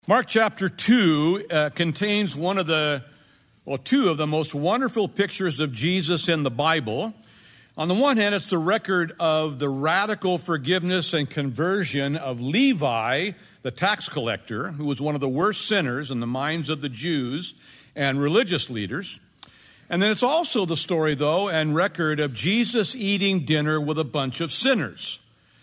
Mark chapter 2 contains two of the most wonderful pictures of Jesus in the Bible. On the one hand, it's the record of the radical forgiveness and conversion of Levi, the tax collector, who was one of the worst sinners in the minds of the Jews and religious leaders. And then it's also the story, though, and record of Jesus eating dinner with a bunch of sinners.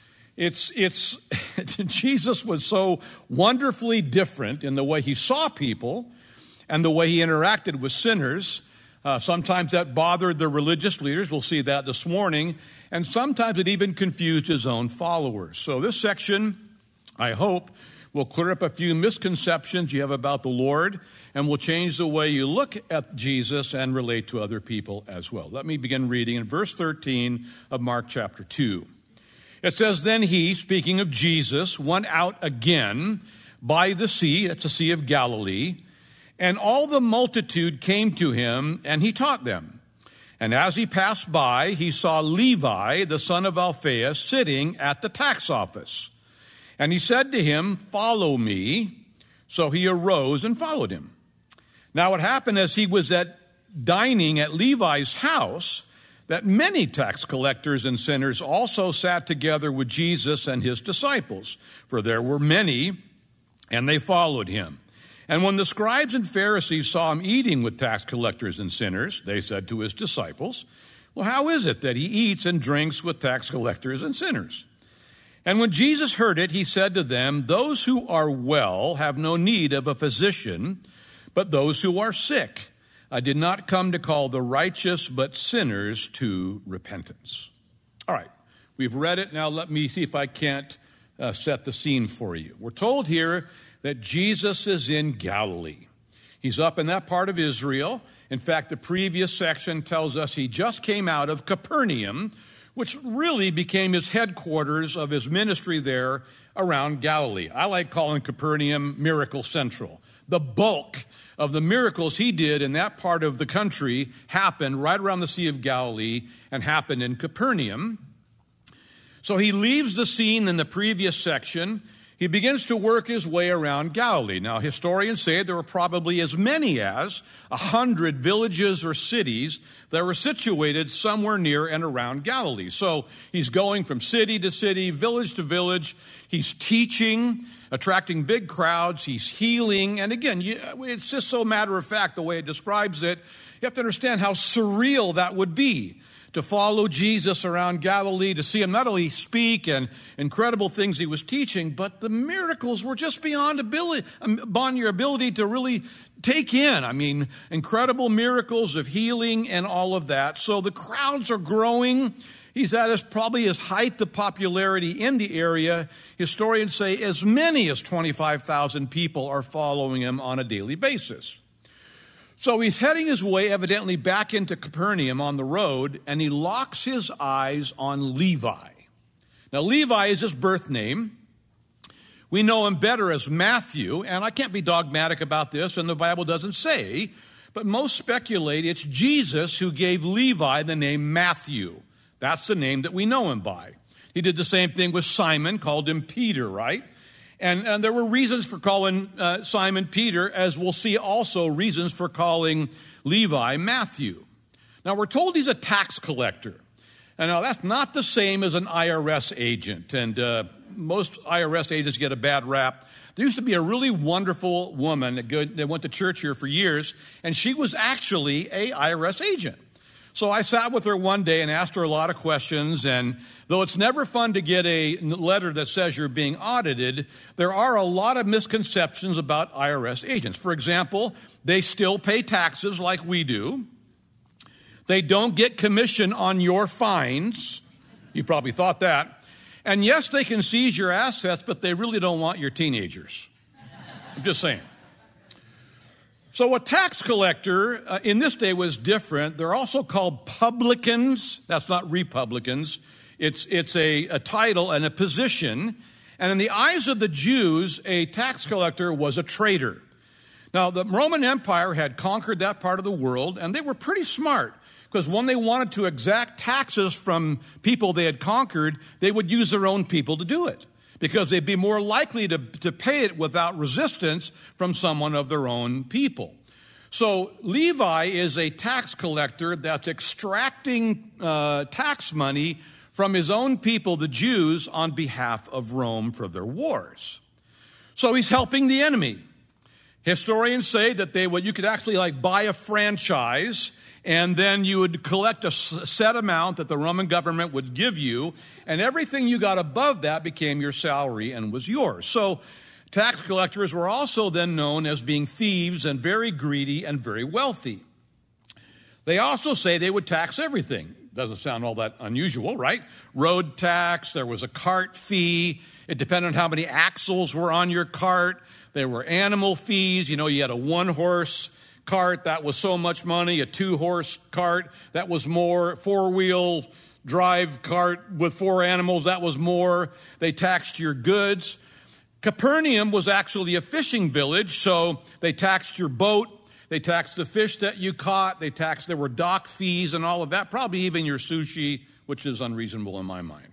Jesus was so wonderfully different in the way he saw people and the way he interacted with sinners. Sometimes that bothered the religious leaders. We'll see that this morning. And sometimes it even confused his own followers. So this section, I hope, will clear up a few misconceptions you have about the Lord and will change the way you look at Jesus and relate to other people as well. Let me begin reading in verse 13 of Mark chapter 2. It says, "Then he," speaking of Jesus, "went out again by the sea," that's the Sea of Galilee, "and all the multitude came to him, and he taught them. And as he passed by, he saw Levi, the son of Alphaeus, sitting at the tax office. And he said to him, 'Follow me.' So he arose and followed him. Now it happened as he was dining at Levi's house, that many tax collectors and sinners also sat together with Jesus and his disciples. For there were many, and they followed him. And when the scribes and Pharisees saw him eating with tax collectors and sinners, they said to his disciples, 'Well, how is it that he eats and drinks with tax collectors and sinners?' And when Jesus heard it, he said to them, 'Those who are well have no need of a physician, but those who are sick. I did not come to call the righteous, but sinners to repentance.'" All right, we've read it. Now let me see if I can't set the scene for you. We're told here that Jesus is in Galilee. He's up in that part of Israel. In fact, the previous section tells us he just came out of Capernaum, which really became his headquarters of his ministry there around Galilee. I like calling Capernaum Miracle Central. The bulk of the miracles he did in that part of the country happened right around the Sea of Galilee and happened in Capernaum. So he leaves the scene in the previous section. He begins to work his way around Galilee. Now, historians say there were probably as many as 100 villages or cities that were situated somewhere near and around Galilee. So he's going from city to city, village to village. He's teaching, attracting big crowds. He's healing. And again, it's just so matter of fact the way it describes it. You have to understand how surreal that would be to follow Jesus around Galilee, to see him not only speak and incredible things he was teaching, but the miracles were just beyond your ability to really take in. I mean, incredible miracles of healing and all of that. So the crowds are growing. He's at probably his height of popularity in the area. Historians say as many as 25,000 people are following him on a daily basis. So he's heading his way evidently back into Capernaum on the road, and he locks his eyes on Levi. Now, Levi is his birth name. We know him better as Matthew, and I can't be dogmatic about this, and the Bible doesn't say, but most speculate it's Jesus who gave Levi the name Matthew. That's the name that we know him by. He did the same thing with Simon, called him Peter, right? And there were reasons for calling Simon Peter, as we'll see also reasons for calling Levi Matthew. Now, we're told he's a tax collector. And now, that's not the same as an IRS agent. And most IRS agents get a bad rap. There used to be a really wonderful woman that went to church here for years, and she was actually an IRS agent. So I sat with her one day and asked her a lot of questions, and though it's never fun to get a letter that says you're being audited, there are a lot of misconceptions about IRS agents. For example, they still pay taxes like we do. They don't get commission on your fines. You probably thought that. And yes, they can seize your assets, but they really don't want your teenagers. I'm just saying. So a tax collector in this day was different. They're also called publicans. That's not republicans. It's a title and a position. And in the eyes of the Jews, a tax collector was a traitor. Now, the Roman Empire had conquered that part of the world, and they were pretty smart. Because when they wanted to exact taxes from people they had conquered, they would use their own people to do it. because they'd be more likely to pay it without resistance from someone of their own people. So Levi is a tax collector that's extracting tax money from his own people, the Jews, on behalf of Rome for their wars. So he's helping the enemy. Historians say that you could actually buy a franchise, and then you would collect a set amount that the Roman government would give you, and everything you got above that became your salary and was yours. So tax collectors were also then known as being thieves and very greedy and very wealthy. They also say they would tax everything. Doesn't sound all that unusual, right? Road tax, there was a cart fee. It depended on how many axles were on your cart. There were animal fees. You had a one-horse cart, that was so much money. A two-horse cart, that was more. Four-wheel drive cart with 4 animals, that was more. They taxed your goods. Capernaum was actually a fishing village, so they taxed your boat. They taxed the fish that you caught. There were dock fees and all of that, probably even your sushi, which is unreasonable in my mind.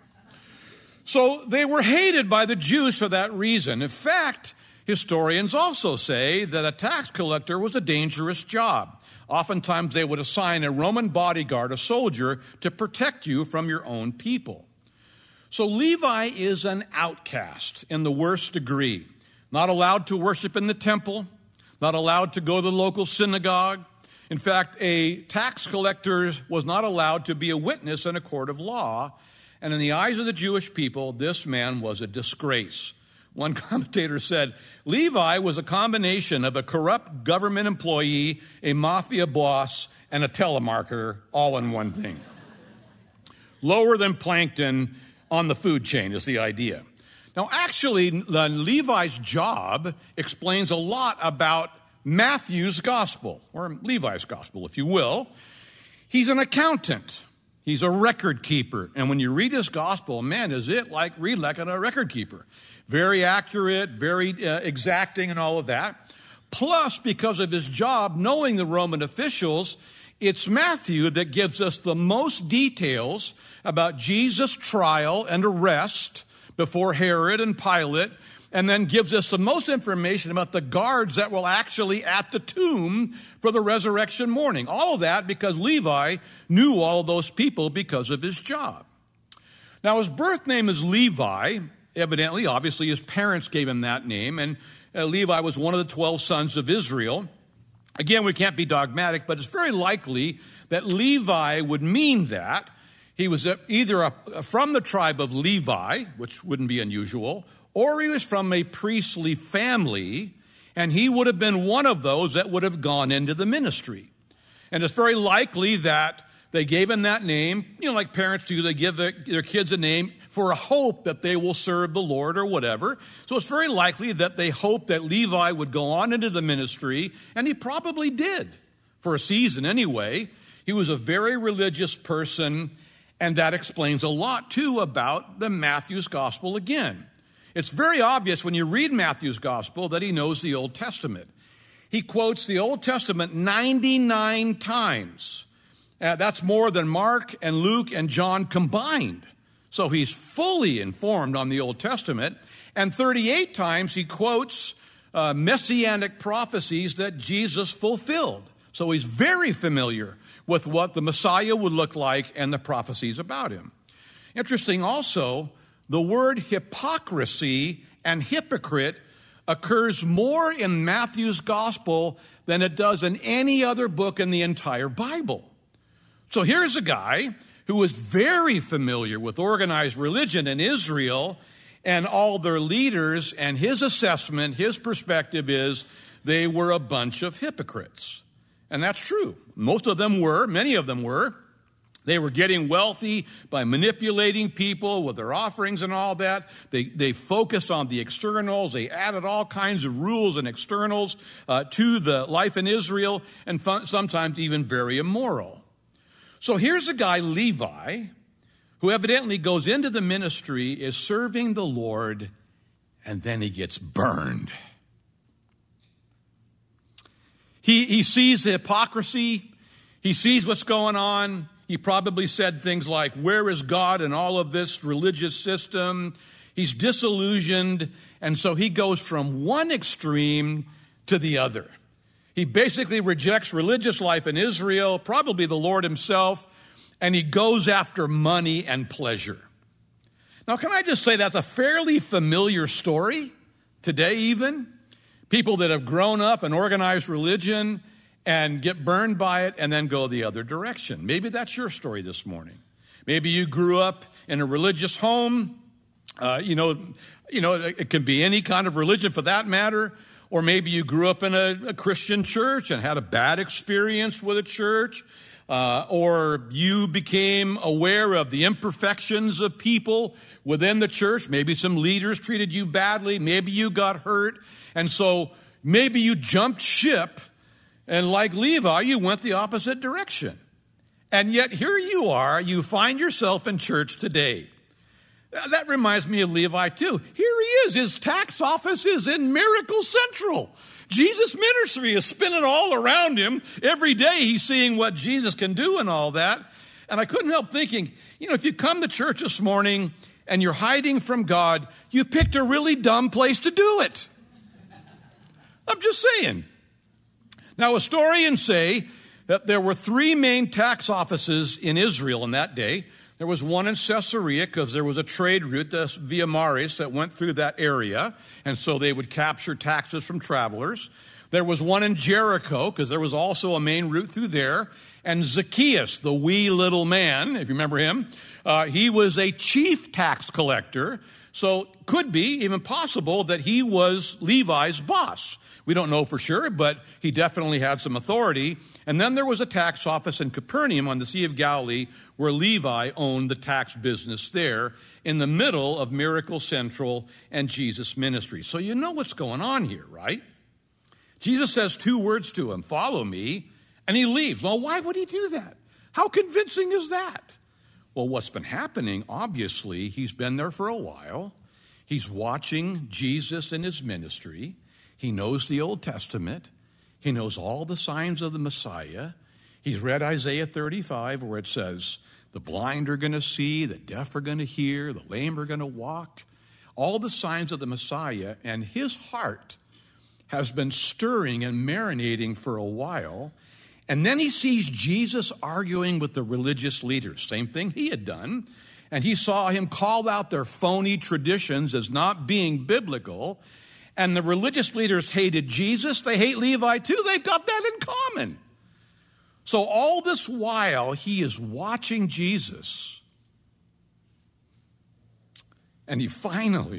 So they were hated by the Jews for that reason. In fact, historians also say that a tax collector was a dangerous job. Oftentimes they would assign a Roman bodyguard, a soldier, to protect you from your own people. So Levi is an outcast in the worst degree. Not allowed to worship in the temple, not allowed to go to the local synagogue. In fact, a tax collector was not allowed to be a witness in a court of law. And in the eyes of the Jewish people, this man was a disgrace. One commentator said, Levi was a combination of a corrupt government employee, a mafia boss, and a telemarketer, all in one thing. Lower than plankton on the food chain is the idea. Now, actually, Levi's job explains a lot about Matthew's gospel, or Levi's gospel, if you will. He's an accountant. He's a record keeper. And when you read his gospel, man, is it like a record keeper. Very accurate, very exacting and all of that. Plus, because of his job, knowing the Roman officials, it's Matthew that gives us the most details about Jesus' trial and arrest before Herod and Pilate, and then gives us the most information about the guards that were actually at the tomb for the resurrection morning. All of that because Levi knew all of those people because of his job. Now, his birth name is Levi. Evidently, obviously, his parents gave him that name, and Levi was one of the 12 sons of Israel. Again, we can't be dogmatic, but it's very likely that Levi would mean that. He was either from the tribe of Levi, which wouldn't be unusual, or he was from a priestly family, and he would have been one of those that would have gone into the ministry. And it's very likely that they gave him that name, like parents do, they give their kids a name for a hope that they will serve the Lord or whatever. So it's very likely that they hoped that Levi would go on into the ministry, and he probably did, for a season anyway. He was a very religious person, and that explains a lot, too, about the Matthew's gospel again. It's very obvious when you read Matthew's gospel that he knows the Old Testament. He quotes the Old Testament 99 times. That's more than Mark and Luke and John combined. So he's fully informed on the Old Testament. And 38 times he quotes messianic prophecies that Jesus fulfilled. So he's very familiar with what the Messiah would look like and the prophecies about him. Interesting also, the word hypocrisy and hypocrite occurs more in Matthew's gospel than it does in any other book in the entire Bible. So here's a guy who was very familiar with organized religion in Israel and all their leaders, and his assessment, his perspective is they were a bunch of hypocrites. And that's true. Most of them were, many of them were. They were getting wealthy by manipulating people with their offerings and all that. They focused on the externals. They added all kinds of rules and externals to the life in Israel, and sometimes even very immoral. So here's a guy, Levi, who evidently goes into the ministry, is serving the Lord, and then he gets burned. He sees the hypocrisy. He sees what's going on. He probably said things like, where is God in all of this religious system? He's disillusioned, and so he goes from one extreme to the other. He basically rejects religious life in Israel, probably the Lord himself, and he goes after money and pleasure. Now, can I just say that's a fairly familiar story today even? People that have grown up in organized religion and get burned by it and then go the other direction. Maybe that's your story this morning. Maybe you grew up in a religious home. It can be any kind of religion for that matter. Or maybe you grew up in a Christian church and had a bad experience with a church. Or you became aware of the imperfections of people within the church. Maybe some leaders treated you badly. Maybe you got hurt. And so maybe you jumped ship, and like Levi, you went the opposite direction. And yet here you are, you find yourself in church today. That reminds me of Levi too. Here he is, his tax office is in Miracle Central. Jesus' ministry is spinning all around him. Every day he's seeing what Jesus can do and all that. And I couldn't help thinking, if you come to church this morning and you're hiding from God, you picked a really dumb place to do it. I'm just saying. Now, historians say that there were three main tax offices in Israel in that day. There was one in Caesarea because there was a trade route, the Via Maris, that went through that area, and so they would capture taxes from travelers. There was one in Jericho because there was also a main route through there. And Zacchaeus, the wee little man, if you remember him, he was a chief tax collector, so could be even possible that he was Levi's boss. We don't know for sure, but he definitely had some authority. And then there was a tax office in Capernaum on the Sea of Galilee where Levi owned the tax business there in the middle of Miracle Central and Jesus' ministry. So you know what's going on here, right? Jesus says two words to him, follow me, and he leaves. Well, why would he do that? How convincing is that? Well, what's been happening, obviously, he's been there for a while. He's watching Jesus in his ministry. He knows the Old Testament. He knows all the signs of the Messiah. He's read Isaiah 35 where it says, the blind are going to see, the deaf are going to hear, the lame are going to walk. All the signs of the Messiah, and his heart has been stirring and marinating for a while. And then he sees Jesus arguing with the religious leaders, same thing he had done. And he saw him call out their phony traditions as not being biblical. And the religious leaders hated Jesus. They hate Levi too. They've got that in common. So all this while, he is watching Jesus. And he finally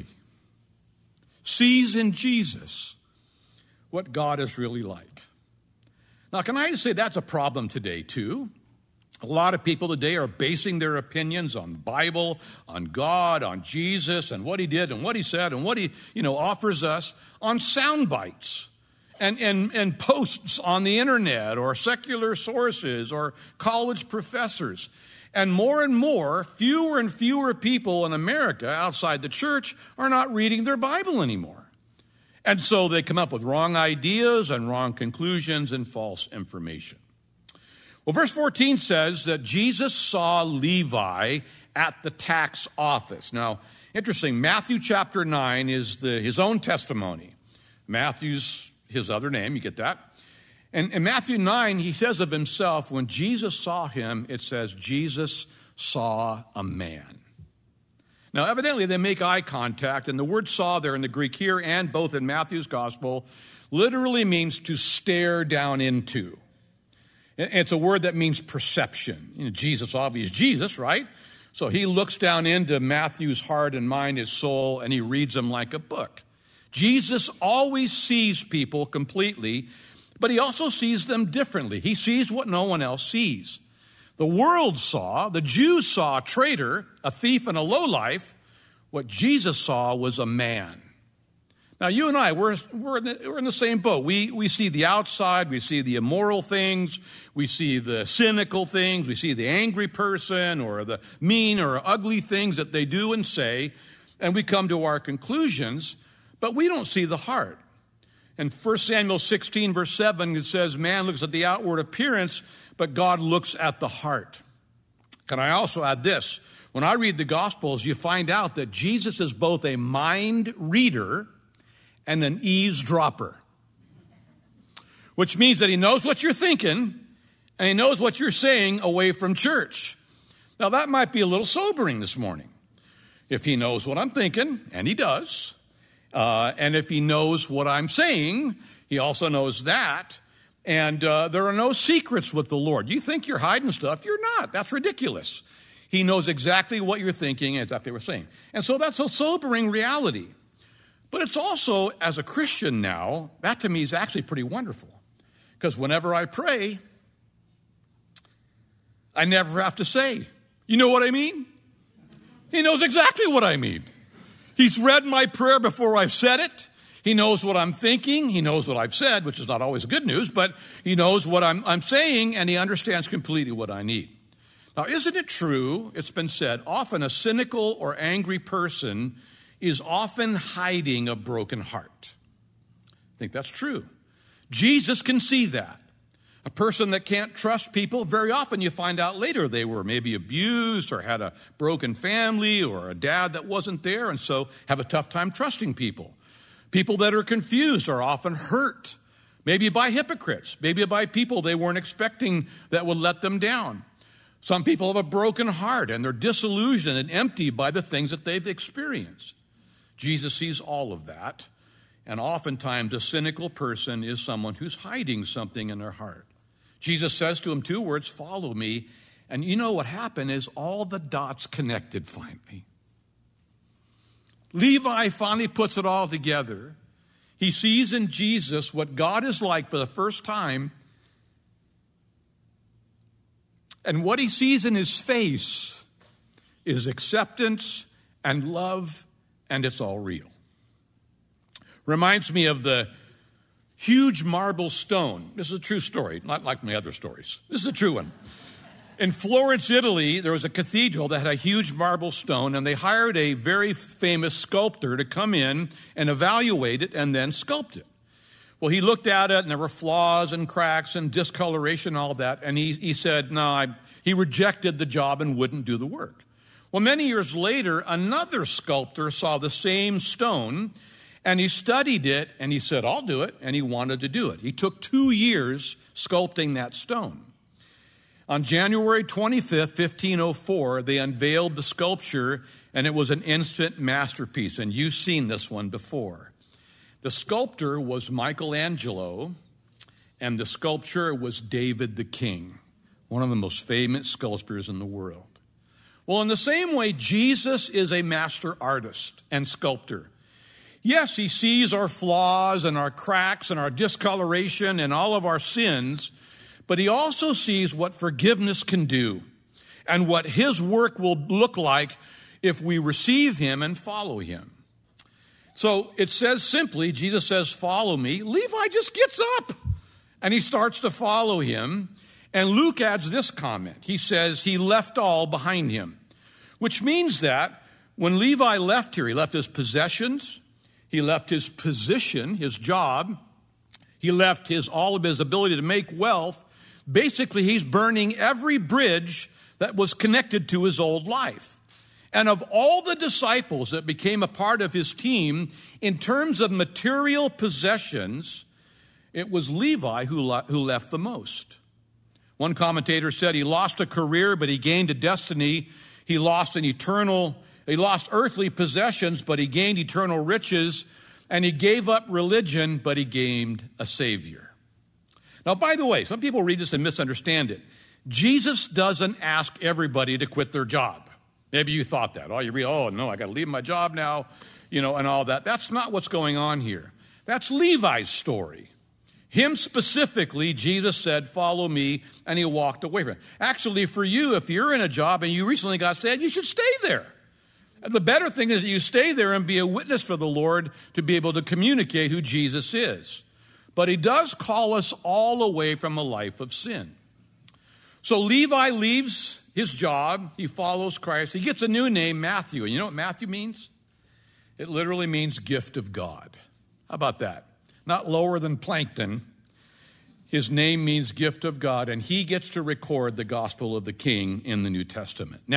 sees in Jesus what God is really like. Now, can I just say that's a problem today too? A lot of people today are basing their opinions on the Bible, on God, on Jesus, and what he did and what he said and what he, offers us on sound bites and posts on the internet or secular sources or college professors. And more, fewer and fewer people in America outside the church are not reading their Bible anymore. And so they come up with wrong ideas and wrong conclusions and false information. Well, verse 14 says that Jesus saw Levi at the tax office. Now, interesting, Matthew chapter 9 is his own testimony. Matthew's his other name, you get that? And in Matthew 9, he says of himself, when Jesus saw him, it says, Jesus saw a man. Now, evidently, they make eye contact, and the word saw there in the Greek here and both in Matthew's gospel literally means to stare down into. It's a word that means perception. Jesus, obviously, Jesus, right? So he looks down into Matthew's heart and mind, his soul, and he reads them like a book. Jesus always sees people completely, but he also sees them differently. He sees what no one else sees. The Jews saw a traitor, a thief, and a lowlife. What Jesus saw was a man. Now, you and I, we're in the same boat. We see the outside, we see the immoral things, we see the cynical things, we see the angry person or the mean or ugly things that they do and say, and we come to our conclusions, but we don't see the heart. In 1 Samuel 16, verse 7, it says, man looks at the outward appearance, but God looks at the heart. Can I also add this? When I read the Gospels, you find out that Jesus is both a mind reader and an eavesdropper, which means that he knows what you're thinking and he knows what you're saying away from church. Now, that might be a little sobering this morning. If he knows what I'm thinking, and he does, and if he knows what I'm saying, he also knows that. And there are no secrets with the Lord. You think you're hiding stuff. You're not. That's ridiculous. He knows exactly what you're thinking and exactly what you're saying. And so that's a sobering reality. But it's also, as a Christian now, that to me is actually pretty wonderful. Because whenever I pray, I never have to say, you know what I mean? He knows exactly what I mean. He's read my prayer before I've said it. He knows what I'm thinking. He knows what I've said, which is not always good news, but he knows what I'm saying, and he understands completely what I need. Now, isn't it true, it's been said, often a cynical or angry person is often hiding a broken heart? I think that's true. Jesus can see that. A person that can't trust people, very often you find out later they were maybe abused or had a broken family or a dad that wasn't there, and so have a tough time trusting people. People that are confused are often hurt, maybe by hypocrites, maybe by people they weren't expecting that would let them down. Some people have a broken heart and they're disillusioned and empty by the things that they've experienced. Jesus sees all of that, and oftentimes a cynical person is someone who's hiding something in their heart. Jesus says to him 2 words, follow me, and you know what happened is all the dots connected finally. Levi finally puts it all together. He sees in Jesus what God is like for the first time. And what he sees in his face is acceptance and love, and it's all real. Reminds me of the huge marble stone. This is a true story, not like my other stories. This is a true one. In Florence, Italy, there was a cathedral that had a huge marble stone, and they hired a very famous sculptor to come in and evaluate it and then sculpt it. Well, he looked at it, and there were flaws and cracks and discoloration and all that, and he said, he rejected the job and wouldn't do the work. Well, many years later, another sculptor saw the same stone, and he studied it, and he said, I'll do it, and he wanted to do it. He took 2 years sculpting that stone. On January 25th, 1504, they unveiled the sculpture, and it was an instant masterpiece, and you've seen this one before. The sculptor was Michelangelo, and the sculpture was David the King, one of the most famous sculptors in the world. Well, in the same way, Jesus is a master artist and sculptor. Yes, he sees our flaws and our cracks and our discoloration and all of our sins, but he also sees what forgiveness can do and what his work will look like if we receive him and follow him. So it says simply, Jesus says, follow me. Levi just gets up and he starts to follow him. And Luke adds this comment. He says he left all behind him, which means that when Levi left here, he left his possessions, he left his position, his job, he left all of his ability to make wealth. Basically, he's burning every bridge that was connected to his old life. And of all the disciples that became a part of his team, in terms of material possessions, it was Levi who left the most. One commentator said he lost a career, but he gained a destiny. He lost earthly possessions, but he gained eternal riches. And he gave up religion, but he gained a Savior. Now, by the way, some people read this and misunderstand it. Jesus doesn't ask everybody to quit their job. Maybe you thought that. Oh, you read, oh, no, I got to leave my job now, and all that. That's not what's going on here. That's Levi's story. Him specifically, Jesus said, follow me, and he walked away from it. Actually, for you, if you're in a job and you recently got saved, you should stay there. And the better thing is that you stay there and be a witness for the Lord to be able to communicate who Jesus is. But he does call us all away from a life of sin. So Levi leaves his job. He follows Christ. He gets a new name, Matthew. And you know what Matthew means? It literally means gift of God. How about that? Not lower than plankton. His name means gift of God, and he gets to record the gospel of the King in the New Testament. Now,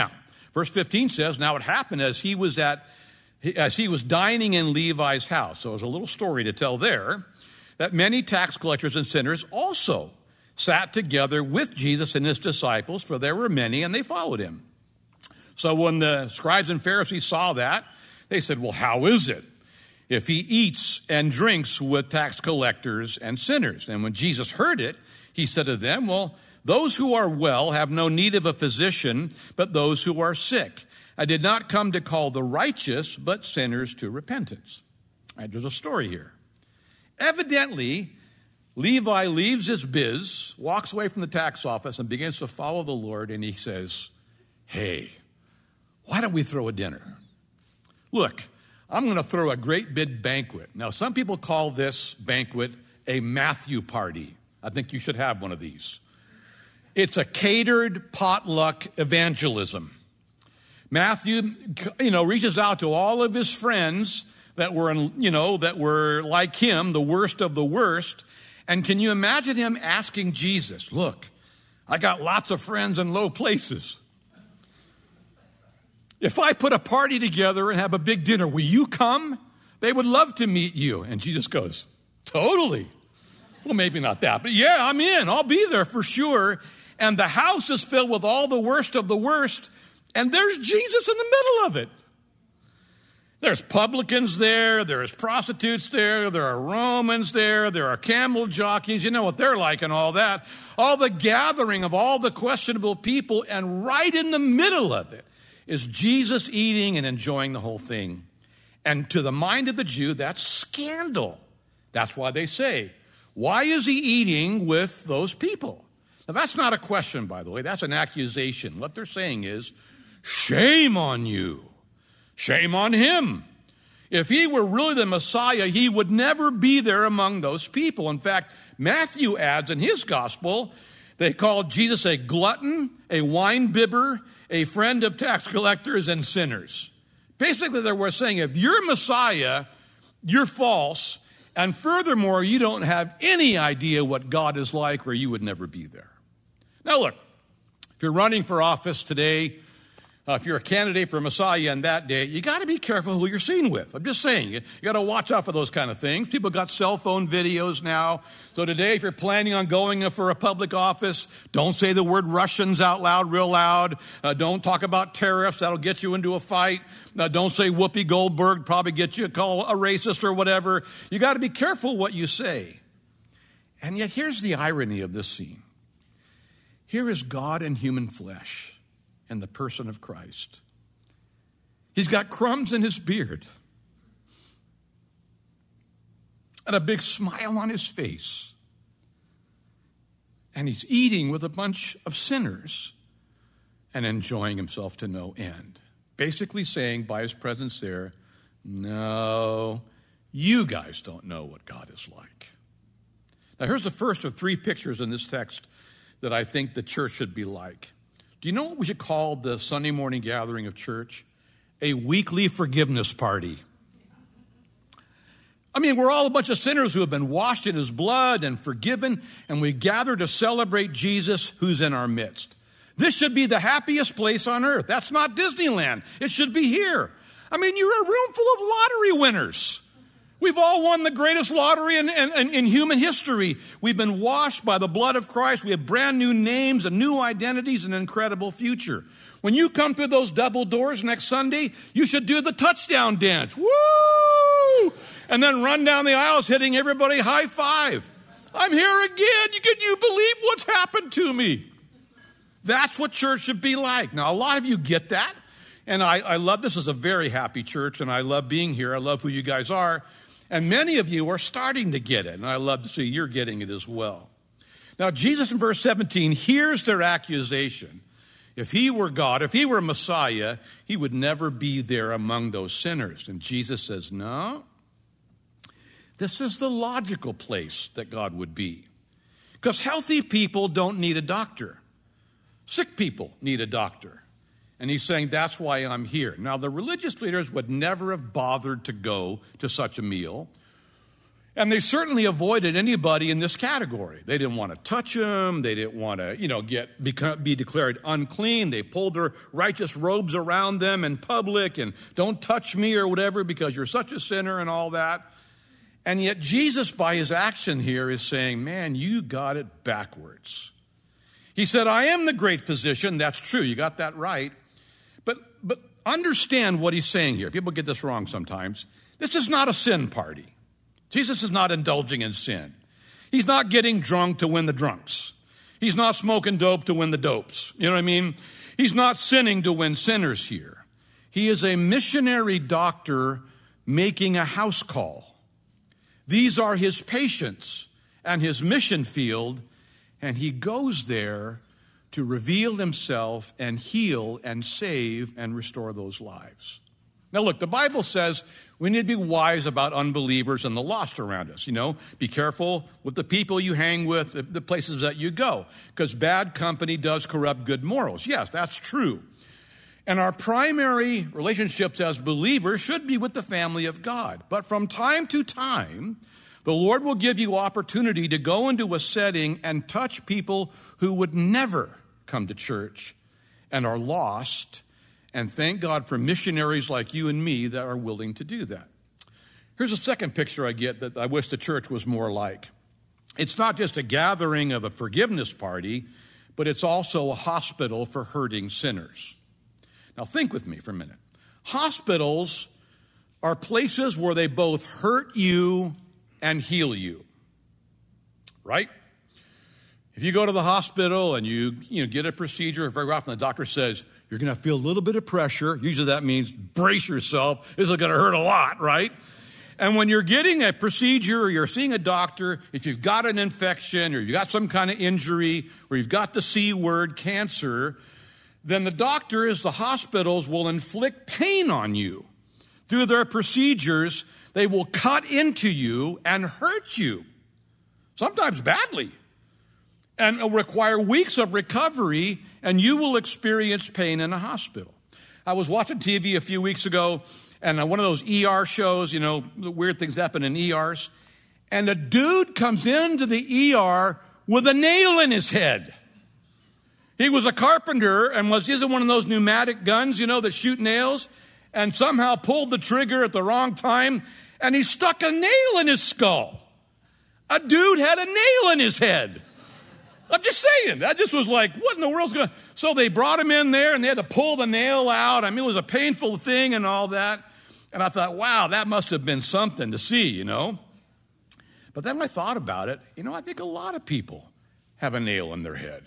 Verse 15 says, now it happened as he was dining in Levi's house. So there's a little story to tell there, that many tax collectors and sinners also sat together with Jesus and his disciples, for there were many, and they followed him. So when the scribes and Pharisees saw that, they said, well, how is it if he eats and drinks with tax collectors and sinners? And when Jesus heard it, he said to them, well, those who are well have no need of a physician, but those who are sick. I did not come to call the righteous, but sinners to repentance. All right, there's a story here. Evidently, Levi leaves his biz, walks away from the tax office, and begins to follow the Lord, and he says, hey, why don't we throw a dinner? Look, I'm going to throw a great big banquet. Now, some people call this banquet a Matthew party. I think you should have one of these. It's a catered potluck evangelism. Matthew, reaches out to all of his friends that were like him, the worst of the worst. And can you imagine him asking Jesus, look, I got lots of friends in low places. If I put a party together and have a big dinner, will you come? They would love to meet you. And Jesus goes, totally. Well, maybe not that, but yeah, I'm in. I'll be there for sure. And the house is filled with all the worst of the worst. And there's Jesus in the middle of it. There's publicans there. There's prostitutes there. There are Romans there. There are camel jockeys. You know what they're like and all that. All the gathering of all the questionable people. And right in the middle of it is Jesus eating and enjoying the whole thing. And to the mind of the Jew, that's scandal. That's why they say, why is he eating with those people? Now, that's not a question, by the way. That's an accusation. What they're saying is, shame on you. Shame on him. If he were really the Messiah, he would never be there among those people. In fact, Matthew adds in his gospel, they called Jesus a glutton, a winebibber, a friend of tax collectors and sinners. Basically, they were saying, if you're Messiah, you're false. And furthermore, you don't have any idea what God is like, or you would never be there. Now look, if you're running for office today, if you're a candidate for Messiah on that day, you got to be careful who you're seen with. I'm just saying, you got to watch out for those kind of things. People got cell phone videos now. So today, if you're planning on going for a public office, don't say the word Russians out loud, real loud. Don't talk about tariffs. That'll get you into a fight. Don't say Whoopi Goldberg, probably get you called a racist or whatever. You got to be careful what you say. And yet, here's the irony of this scene. Here is God in human flesh. In the person of Christ. He's got crumbs in his beard and a big smile on his face. And he's eating with a bunch of sinners and enjoying himself to no end. Basically saying by his presence there, no, you guys don't know what God is like. Now here's the first of three pictures in this text that I think the church should be like. Do you know what we should call the Sunday morning gathering of church? A weekly forgiveness party. I mean, we're all a bunch of sinners who have been washed in his blood and forgiven, and we gather to celebrate Jesus who's in our midst. This should be the happiest place on earth. That's not Disneyland. It should be here. I mean, you're a room full of lottery winners. We've all won the greatest lottery in human history. We've been washed by the blood of Christ. We have brand new names and new identities and an incredible future. When you come through those double doors next Sunday, you should do the touchdown dance. Woo! And then run down the aisles hitting everybody high five. I'm here again. Can you believe what's happened to me? That's what church should be like. Now, a lot of you get that. And I love this is a very happy church, and I love being here. I love who you guys are. And many of you are starting to get it, and I love to see you're getting it as well. Now, Jesus in verse 17 hears their accusation. If he were God, if he were Messiah, he would never be there among those sinners. And Jesus says, no, this is the logical place that God would be. Because healthy people don't need a doctor. Sick people need a doctor. And he's saying, that's why I'm here. Now, the religious leaders would never have bothered to go to such a meal. And they certainly avoided anybody in this category. They didn't want to touch them. They didn't want to, be declared unclean. They pulled their righteous robes around them in public and don't touch me or whatever because you're such a sinner and all that. And yet Jesus, by his action here, is saying, man, you got it backwards. He said, I am the great physician. That's true. You got that right. But understand what he's saying here. People get this wrong sometimes. This is not a sin party. Jesus is not indulging in sin. He's not getting drunk to win the drunks. He's not smoking dope to win the dopes. You know what I mean? He's not sinning to win sinners here. He is a missionary doctor making a house call. These are his patients and his mission field, and he goes there to reveal himself and heal and save and restore those lives. Now look, the Bible says we need to be wise about unbelievers and the lost around us. Be careful with the people you hang with, the places that you go, because bad company does corrupt good morals. Yes, that's true. And our primary relationships as believers should be with the family of God. But from time to time, the Lord will give you opportunity to go into a setting and touch people who would never come to church and are lost. And thank God for missionaries like you and me that are willing to do that. Here's a second picture I get that I wish the church was more like. It's not just a gathering of a forgiveness party, but it's also a hospital for hurting sinners. Now think with me for a minute. Hospitals are places where they both hurt you and heal you. Right? If you go to the hospital and you get a procedure, very often the doctor says, you're going to feel a little bit of pressure. Usually that means brace yourself. This is going to hurt a lot, right? And when you're getting a procedure or you're seeing a doctor, if you've got an infection or you've got some kind of injury or you've got the C word, cancer, then the doctors, the hospitals will inflict pain on you. Through their procedures, they will cut into you and hurt you, sometimes badly, and it'll require weeks of recovery, and you will experience pain in a hospital. I was watching TV a few weeks ago, and one of those ER shows, the weird things happen in ERs, and a dude comes into the ER with a nail in his head. He was a carpenter and was using one of those pneumatic guns, that shoot nails, and somehow pulled the trigger at the wrong time, and he stuck a nail in his skull. A dude had a nail in his head. I'm just saying. That just was like, what in the world's going to... So they brought him in there, and they had to pull the nail out. I mean, it was a painful thing and all that. And I thought, wow, that must have been something to see, But then when I thought about it, I think a lot of people have a nail in their head.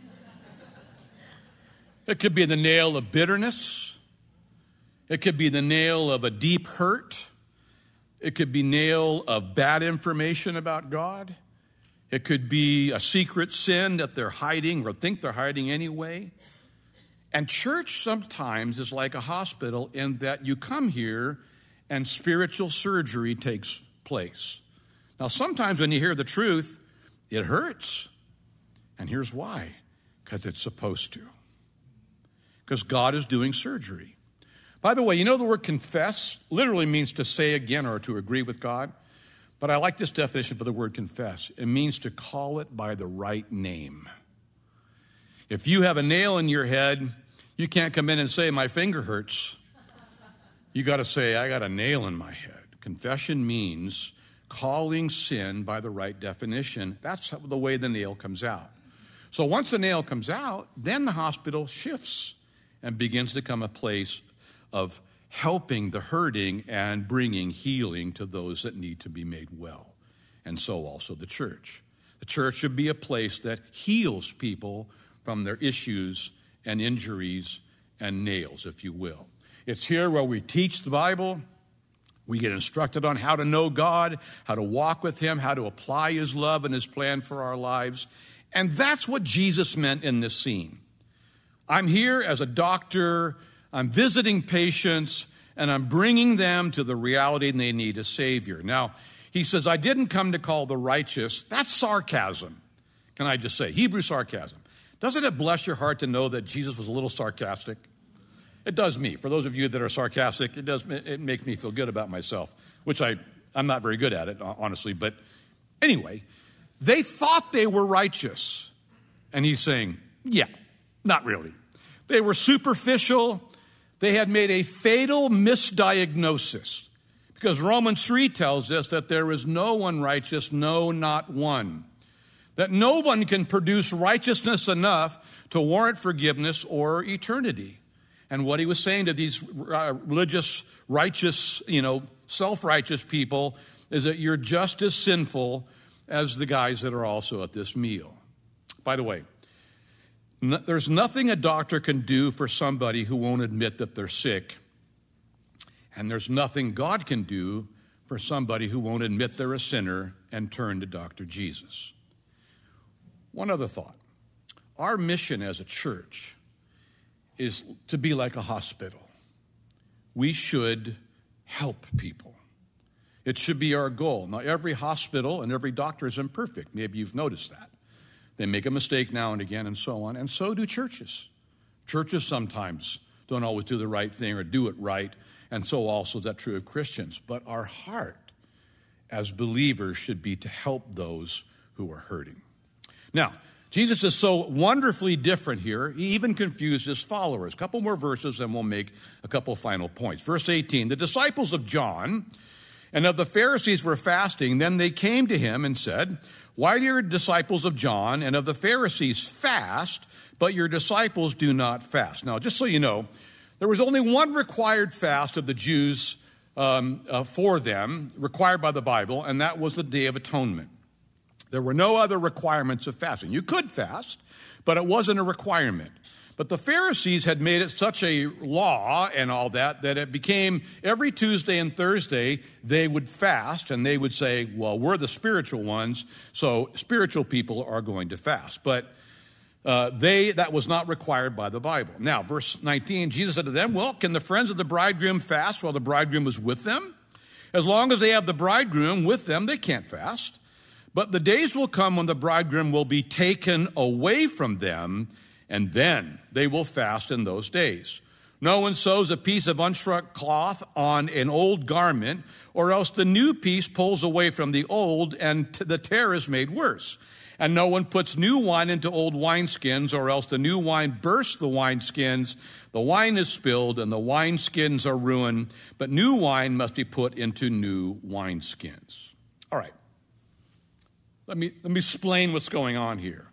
It could be the nail of bitterness. It could be the nail of a deep hurt. It could be nail of bad information about God. It could be a secret sin that they're hiding or think they're hiding anyway. And church sometimes is like a hospital in that you come here and spiritual surgery takes place. Now, sometimes when you hear the truth, it hurts. And here's why. Because it's supposed to. Because God is doing surgery. By the way, the word confess literally means to say again or to agree with God. But I like this definition for the word confess. It means to call it by the right name. If you have a nail in your head, you can't come in and say, my finger hurts. You got to say, I got a nail in my head. Confession means calling sin by the right definition. That's the way the nail comes out. So once the nail comes out, then the hospital shifts and begins to become a place of helping the hurting and bringing healing to those that need to be made well. And so also the church. The church should be a place that heals people from their issues and injuries and nails, if you will. It's here where we teach the Bible. We get instructed on how to know God, how to walk with Him, how to apply His love and His plan for our lives. And that's what Jesus meant in this scene. I'm here as a doctor. I'm visiting patients, and I'm bringing them to the reality they need a Savior. Now, he says, I didn't come to call the righteous. That's sarcasm, can I just say? Hebrew sarcasm. Doesn't it bless your heart to know that Jesus was a little sarcastic? It does me. For those of you that are sarcastic, it makes me feel good about myself, which I I'm not very good at it, honestly. But anyway, they thought they were righteous. And he's saying, yeah, not really. They were superficial. They had made a fatal misdiagnosis. Because Romans 3 tells us that there is no one righteous, no, not one. That no one can produce righteousness enough to warrant forgiveness or eternity. And what he was saying to these religious, righteous, self-righteous people is that you're just as sinful as the guys that are also at this meal. By the way, there's nothing a doctor can do for somebody who won't admit that they're sick. And there's nothing God can do for somebody who won't admit they're a sinner and turn to Dr. Jesus. One other thought. Our mission as a church is to be like a hospital. We should help people. It should be our goal. Now, every hospital and every doctor is imperfect. Maybe you've noticed that. They make a mistake now and again and so on, and so do churches. Churches sometimes don't always do the right thing or do it right, and so also is that true of Christians. But our heart as believers should be to help those who are hurting. Now, Jesus is so wonderfully different here, he even confused his followers. A couple more verses and we'll make a couple final points. Verse 18, the disciples of John and of the Pharisees were fasting. Then they came to him and said, why do your disciples of John and of the Pharisees fast, but your disciples do not fast? Now, just so you know, there was only one required fast of the Jews for them, required by the Bible, and that was the Day of Atonement. There were no other requirements of fasting. You could fast, but it wasn't a requirement. But the Pharisees had made it such a law and all that it became every Tuesday and Thursday they would fast, and they would say, well, we're the spiritual ones, so spiritual people are going to fast. But that was not required by the Bible. Now, verse 19, Jesus said to them, well, can the friends of the bridegroom fast while the bridegroom is with them? As long as they have the bridegroom with them, they can't fast. But the days will come when the bridegroom will be taken away from them, and then they will fast in those days. No one sews a piece of unshrunk cloth on an old garment, or else the new piece pulls away from the old, and the tear is made worse. And no one puts new wine into old wineskins, or else the new wine bursts the wineskins. The wine is spilled, and the wineskins are ruined. But new wine must be put into new wineskins. All right. Let me explain what's going on here.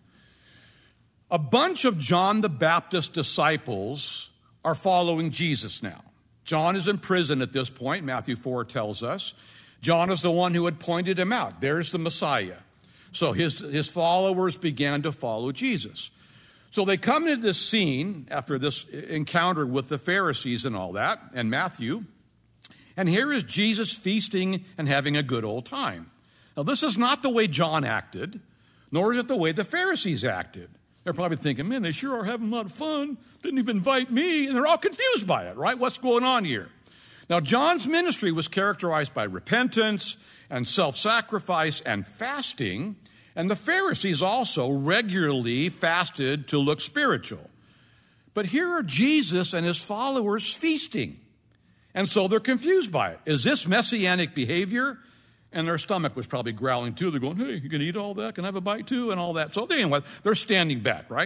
A bunch of John the Baptist disciples are following Jesus now. John is in prison at this point, Matthew 4 tells us. John is the one who had pointed him out. There's the Messiah. So his followers began to follow Jesus. So they come into this scene after this encounter with the Pharisees and all that, and Matthew, and here is Jesus feasting and having a good old time. Now, this is not the way John acted, nor is it the way the Pharisees acted. They're probably thinking, man, they sure are having a lot of fun. Didn't even invite me. And they're all confused by it, right? What's going on here? Now, John's ministry was characterized by repentance and self-sacrifice and fasting. And the Pharisees also regularly fasted to look spiritual. But here are Jesus and his followers feasting. And so they're confused by it. Is this messianic behavior? And their stomach was probably growling too. They're going, hey, you can eat all that? Can I have a bite too? And all that. So anyway, they're standing back, right?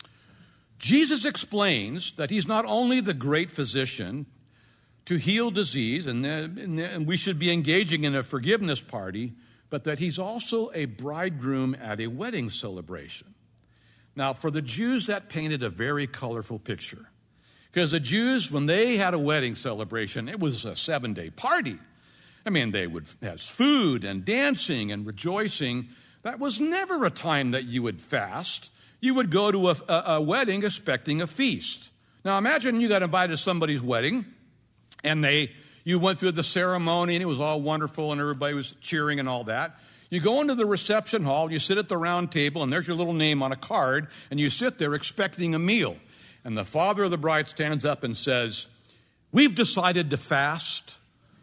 Jesus explains that he's not only the great physician to heal disease, and we should be engaging in a forgiveness party, but that he's also a bridegroom at a wedding celebration. Now, for the Jews, that painted a very colorful picture. Because the Jews, when they had a wedding celebration, it was a 7-day party. I mean, they would have food and dancing and rejoicing. That was never a time that you would fast. You would go to a wedding expecting a feast. Now, imagine you got invited to somebody's wedding, and you went through the ceremony, and it was all wonderful, and everybody was cheering and all that. You go into the reception hall, you sit at the round table, and there's your little name on a card, and you sit there expecting a meal. And the father of the bride stands up and says, we've decided to fast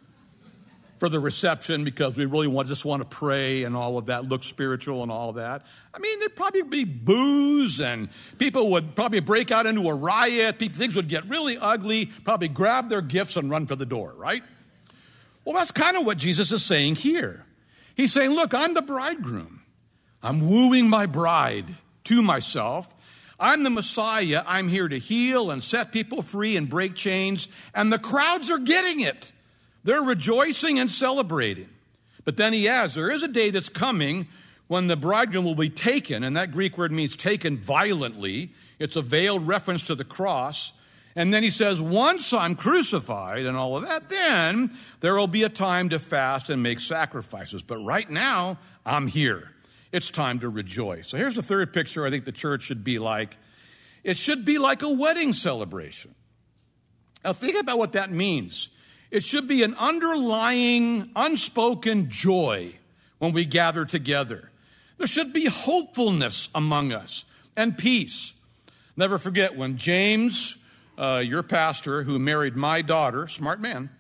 for the reception because we really just want to pray and all of that, look spiritual and all of that. I mean, there'd probably be booze, and people would probably break out into a riot. Things would get really ugly, probably grab their gifts and run for the door, right? Well, that's kind of what Jesus is saying here. He's saying, look, I'm the bridegroom. I'm wooing my bride to myself. I'm the Messiah. I'm here to heal and set people free and break chains. And the crowds are getting it. They're rejoicing and celebrating. But then he adds, there is a day that's coming when the bridegroom will be taken. And that Greek word means taken violently. It's a veiled reference to the cross. And then he says, once I'm crucified and all of that, then there will be a time to fast and make sacrifices. But right now, I'm here. It's time to rejoice. So here's the third picture I think the church should be like. It should be like a wedding celebration. Now think about what that means. It should be an underlying, unspoken joy when we gather together. There should be hopefulness among us and peace. Never forget when James, your pastor, who married my daughter, smart man,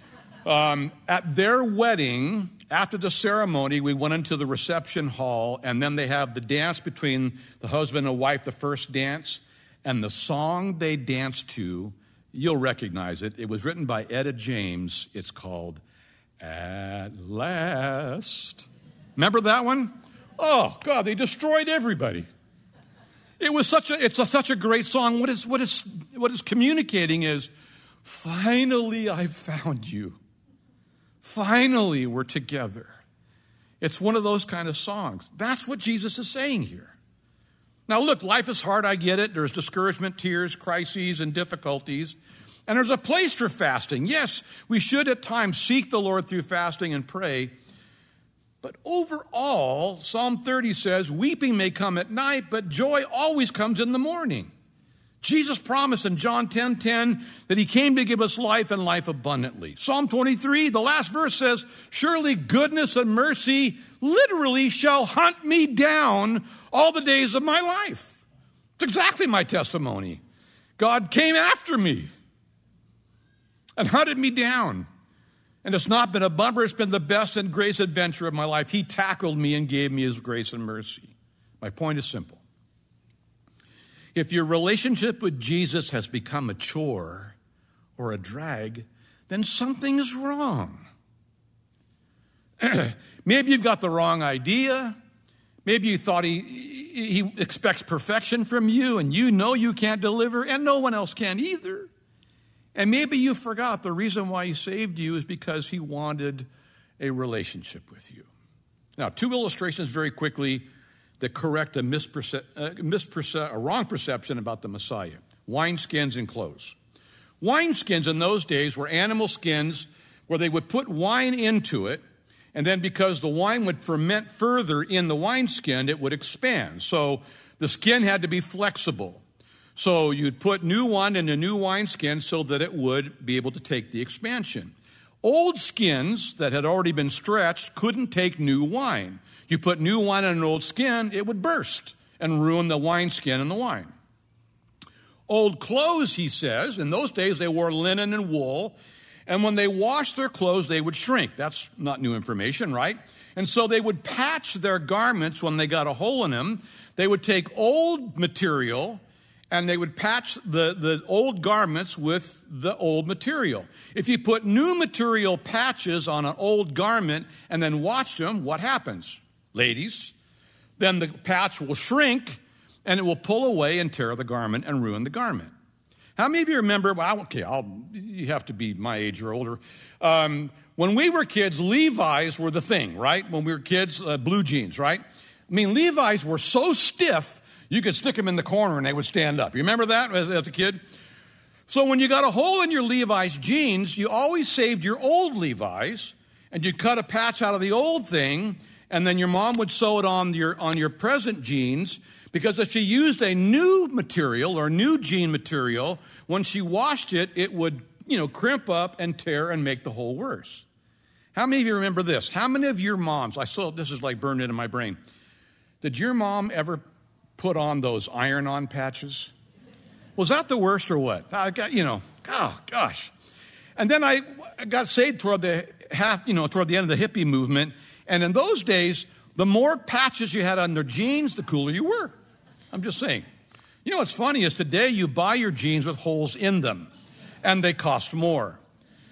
at their wedding, after the ceremony, we went into the reception hall, and then they have the dance between the husband and wife, the first dance, and the song they danced to, you'll recognize it. It was written by Etta James. It's called At Last. Remember that one? Oh, God, they destroyed everybody. It's such a great song. What it's communicating is, finally I found you. Finally we're together. It's one of those kind of songs. That's what Jesus is saying here. Now look, life is hard, I get it. There's discouragement, tears, crises, and difficulties. And there's a place for fasting. Yes, we should at times seek the Lord through fasting and pray. But overall, Psalm 30 says, weeping may come at night, but joy always comes in the morning. Jesus promised in John 10:10 that he came to give us life and life abundantly. Psalm 23, the last verse says, surely goodness and mercy literally shall hunt me down all the days of my life. It's exactly my testimony. God came after me and hunted me down. And it's not been a bumper, it's been the best and greatest adventure of my life. He tackled me and gave me his grace and mercy. My point is simple. If your relationship with Jesus has become a chore or a drag, then something is wrong. Maybe you've got the wrong idea. Maybe you thought he expects perfection from you, and you know you can't deliver, and no one else can either. And maybe you forgot the reason why he saved you is because he wanted a relationship with you. Now, two illustrations very quickly that correct a wrong perception about the Messiah. Wineskins and clothes. Wineskins in those days were animal skins where they would put wine into it, and then because the wine would ferment further in the wineskin, it would expand. So the skin had to be flexible. So you'd put new wine in a new wineskin so that it would be able to take the expansion. Old skins that had already been stretched couldn't take new wine. You put new wine in an old skin, it would burst and ruin the wineskin and the wine. Old clothes, he says, in those days they wore linen and wool, and when they washed their clothes, they would shrink. That's not new information, right? And so they would patch their garments when they got a hole in them. They would take old material and they would patch the old garments with the old material. If you put new material patches on an old garment and then watch them, what happens? Ladies, then the patch will shrink and it will pull away and tear the garment and ruin the garment. How many of you remember, you have to be my age or older. When we were kids, Levi's were the thing, right? When we were kids, blue jeans, right? I mean, Levi's were so stiff, you could stick them in the corner and they would stand up. You remember that as a kid? So when you got a hole in your Levi's jeans, you always saved your old Levi's and you'd cut a patch out of the old thing, and then your mom would sew it on your present jeans, because if she used a new material or new jean material, when she washed it, it would, crimp up and tear and make the hole worse. How many of you remember this? How many of your moms, this is like burned into my brain. Did your mom ever put on those iron-on patches? Was that the worst or what? Oh gosh. And then I got saved toward the end of the hippie movement. And in those days, the more patches you had on their jeans, the cooler you were. I'm just saying. You know what's funny is today you buy your jeans with holes in them, and they cost more.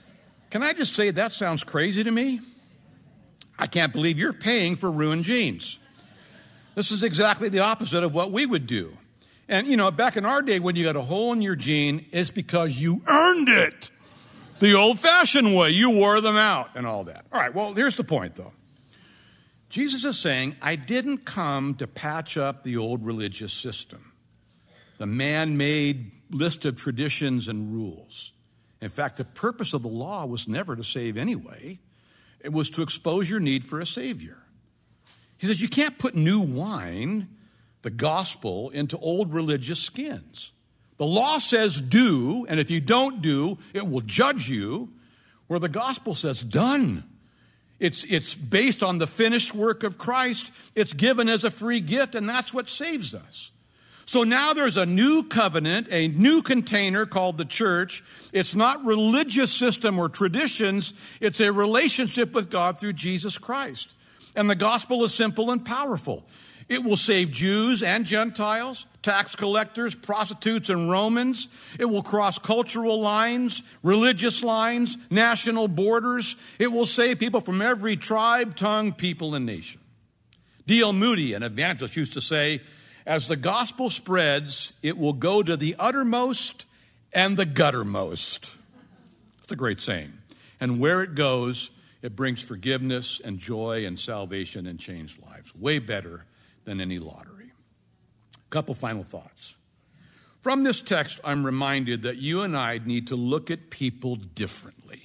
Can I just say that sounds crazy to me? I can't believe you're paying for ruined jeans. This is exactly the opposite of what we would do. And, back in our day when you got a hole in your jean, it's because you earned it. The old-fashioned way. You wore them out and all that. All right, well, here's the point, though. Jesus is saying, I didn't come to patch up the old religious system, the man-made list of traditions and rules. In fact, the purpose of the law was never to save anyway. It was to expose your need for a Savior. He says, you can't put new wine, the gospel, into old religious skins. The law says do, and if you don't do, it will judge you, where the gospel says done. It's based on the finished work of Christ. It's given as a free gift, and that's what saves us. So now there's a new covenant, a new container called the church. It's not religious system or traditions. It's a relationship with God through Jesus Christ. And the gospel is simple and powerful. It will save Jews and Gentiles, tax collectors, prostitutes, and Romans. It will cross cultural lines, religious lines, national borders. It will save people from every tribe, tongue, people, and nation. D.L. Moody, an evangelist, used to say, as the gospel spreads, it will go to the uttermost and the guttermost. That's a great saying. And where it goes, it brings forgiveness and joy and salvation and changed lives. Way better than any lottery. A couple final thoughts. From this text, I'm reminded that you and I need to look at people differently.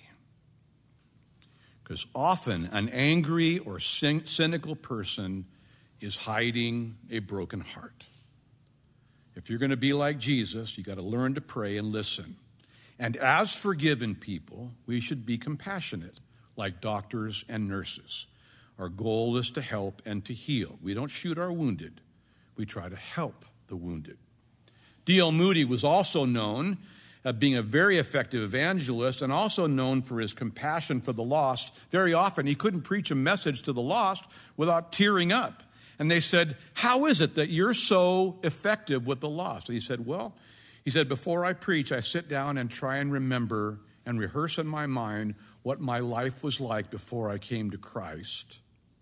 Because often an angry or cynical person is hiding a broken heart. If you're going to be like Jesus, you got to learn to pray and listen. And as forgiven people, we should be compassionate, like doctors and nurses. Our goal is to help and to heal. We don't shoot our wounded. We try to help the wounded. D.L. Moody was also known as being a very effective evangelist and also known for his compassion for the lost. Very often he couldn't preach a message to the lost without tearing up. And they said, how is it that you're so effective with the lost? And he said, before I preach, I sit down and try and remember and rehearse in my mind what my life was like before I came to Christ,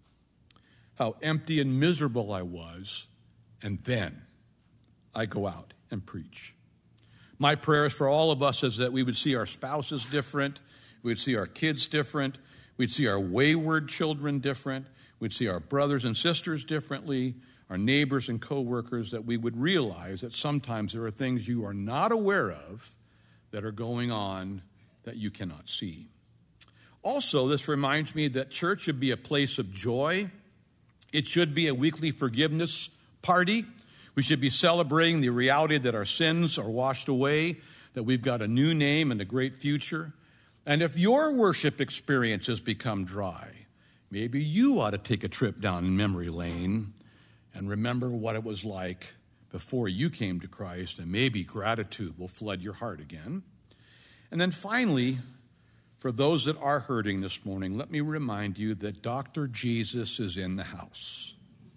how empty and miserable I was, and then I go out and preach. My prayers for all of us is that we would see our spouses different, we would see our kids different, we'd see our wayward children different, we'd see our brothers and sisters differently, our neighbors and co-workers, that we would realize that sometimes there are things you are not aware of that are going on that you cannot see. Also, this reminds me that church should be a place of joy. It should be a weekly forgiveness party. We should be celebrating the reality that our sins are washed away, that we've got a new name and a great future. And if your worship experience has become dry, maybe you ought to take a trip down memory lane and remember what it was like before you came to Christ, and maybe gratitude will flood your heart again. And then finally, for those that are hurting this morning, let me remind you that Dr. Jesus is in the house.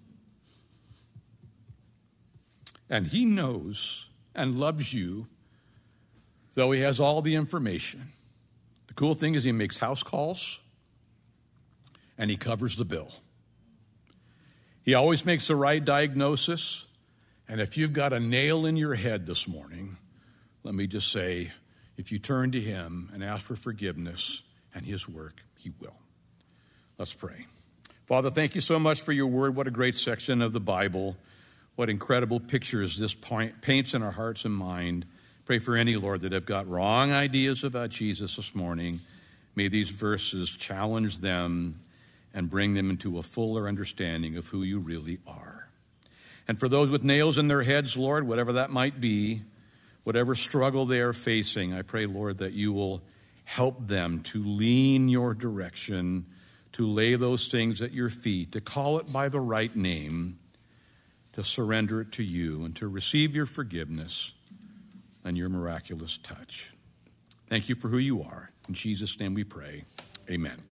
And he knows and loves you, though he has all the information. The cool thing is he makes house calls and he covers the bill. He always makes the right diagnosis. And if you've got a nail in your head this morning, let me just say, if you turn to him and ask for forgiveness and his work, he will. Let's pray. Father, thank you so much for your word. What a great section of the Bible. What incredible pictures this paints in our hearts and mind. Pray for any, Lord, that have got wrong ideas about Jesus this morning. May these verses challenge them and bring them into a fuller understanding of who you really are. And for those with nails in their heads, Lord, whatever that might be, whatever struggle they are facing, I pray, Lord, that you will help them to lean your direction, to lay those things at your feet, to call it by the right name, to surrender it to you, and to receive your forgiveness and your miraculous touch. Thank you for who you are. In Jesus' name we pray. Amen.